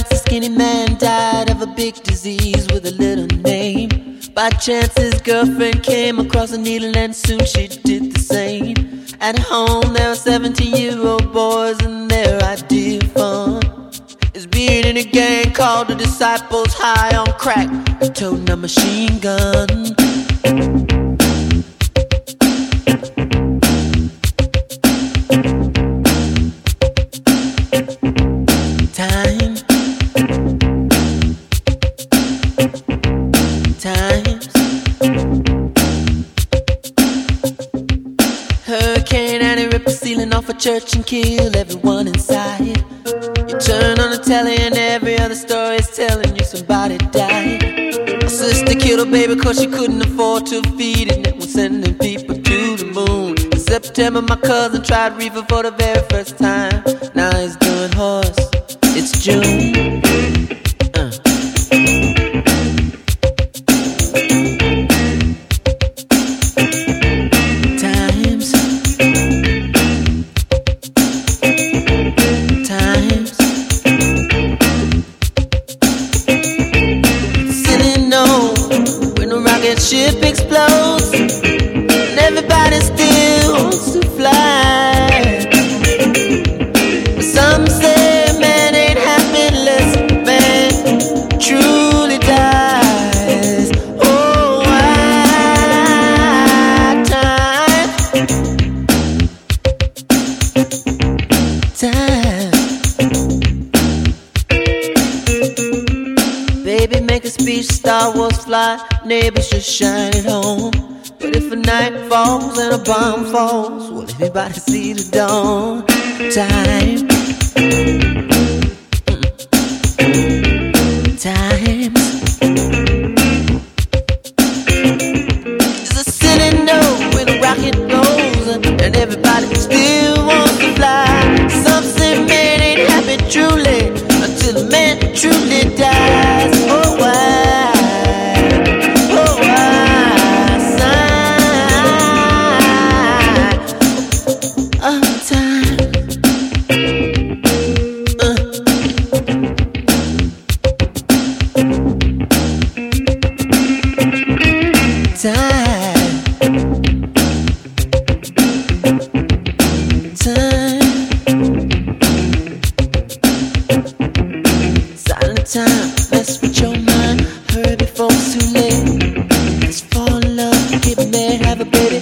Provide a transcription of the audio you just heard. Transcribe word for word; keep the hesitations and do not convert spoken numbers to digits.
nights a skinny man died of a big disease with a little name. By chance his girlfriend came across a needle and soon she did the same. At home there were seventeen-year-old boys and their idea of fun is being in a gang called the Disciples, high on crack and toting a machine gun. Time, times, Hurricane Annie ripped the ceiling off a church and killed everyone inside. You turn on the telly and every other story is telling you somebody died. My sister killed her baby cause she couldn't afford to feed it, and was sending people to the moon. In September my cousin tried reefer for the very first time. Now he's doing horse. It's June. Uh. Times, times, sitting on when a rocket ship explodes and everybody still wants to fly. But some say truly dies. Oh, why time, time. Baby, make a speech, Star Wars fly, neighbors just shine it home. But if a night falls and a bomb falls, will anybody see the dawn? Time, times. There's a city note when a rocket goes and everybody still wants to fly. Some say man ain't happy truly until a man truly dies. Oh why, oh why, sign of time. uh. Time, time, silent time, mess with your mind. Hurry before it's too late. Let's fall in love, get married, have a baby.